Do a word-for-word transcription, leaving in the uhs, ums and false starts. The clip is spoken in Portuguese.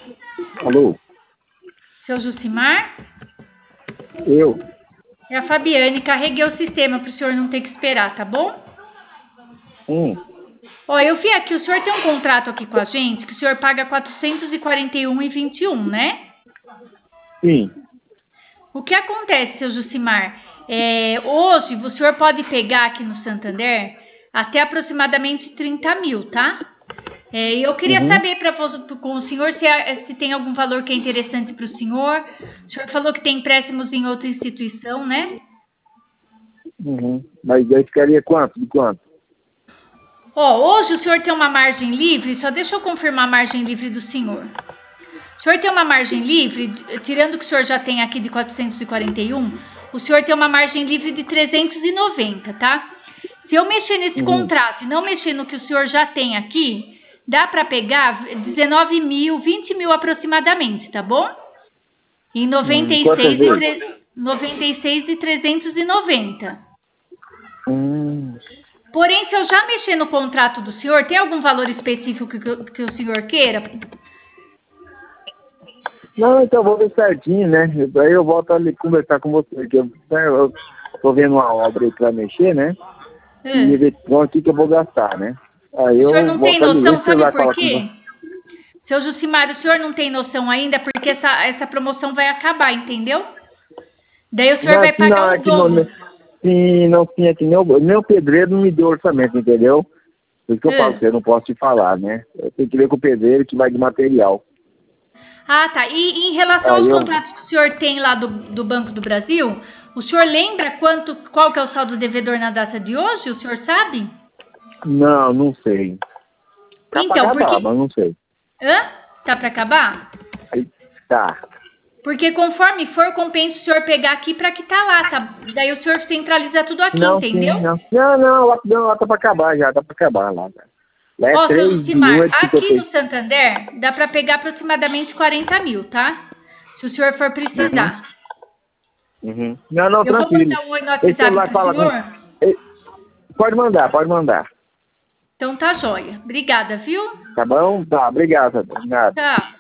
Alô? Seu Jucimar? Eu? É a Fabiane, carreguei o sistema para o senhor não ter que esperar, tá bom? Hum. Ó, eu vi aqui, o senhor tem um contrato aqui com a gente, que o senhor paga quatrocentos e quarenta e um reais e vinte e um, né? Sim. O que acontece, seu Jucimar? É, hoje, o senhor pode pegar aqui no Santander até aproximadamente trinta mil, tá? É, eu queria Uhum. saber pra, com o senhor se, há- se tem algum valor que é interessante para o senhor. O senhor falou que tem empréstimos em outra instituição, né? Uhum. Mas daí ficaria quanto? De quanto? Ó, hoje o senhor tem uma margem livre, só deixa eu confirmar a margem livre do senhor. O senhor tem uma margem livre, tirando que o senhor já tem aqui de quatrocentos e quarenta e um, o senhor tem uma margem livre de trezentos e noventa, tá? Se eu mexer nesse Uhum. contrato e não mexer no que o senhor já tem aqui, dá para pegar dezenove mil, vinte mil aproximadamente, tá bom? Em Hum, quantas noventa e seis e, vezes? tre... noventa e seis e trezentos e noventa. Hum. Porém, se eu já mexer no contrato do senhor, tem algum valor específico que, que o senhor queira? Não, então eu vou ver certinho, né? Daí eu volto ali conversar com você, que eu, né, eu tô vendo uma obra aí pra mexer, né? E Hum. ver quanto que eu vou gastar, né? Aí O senhor eu não tem volto ali, noção, esse sabe celular por fala com quê? você. Seu Jucimar, o senhor não tem noção ainda porque essa, essa promoção vai acabar, entendeu? Daí o senhor Não, vai assim, não, pagar é o que não, dobro. sim, não tinha que nem o, nem o pedreiro não me deu orçamento, entendeu? Por isso que eu falo, Hum. você não posso te falar, né? Eu tenho que ver com o pedreiro que vai de material. Ah, tá. E, e em relação Aí aos eu, contratos que o senhor tem lá do, do Banco do Brasil, o senhor lembra quanto, qual que é o saldo devedor na data de hoje? O senhor sabe? não, não sei. Tá pra Então, acabar, porque... mas não sei. Hã? Tá para acabar? Aí, tá. Porque conforme for, compensa o senhor pegar aqui para que tá lá, tá? Daí o senhor centraliza tudo aqui, Não, sim, entendeu? não. Não, não, lá, não, lá tá pra acabar já, tá pra acabar lá. Cara. Lá é Ó, seu três de um, Jucimar, é de aqui cinquenta e no Santander dá para pegar aproximadamente quarenta mil, tá? Se o senhor for Uhum, precisar. uhum. Não, não, Eu vou tranquilo. mandar um oi no Esse WhatsApp celular pro fala com... senhor. eh, Pode mandar, pode mandar. Então tá joia. Obrigada, viu? Tá bom? Tá, obrigado. Nada. Tchau.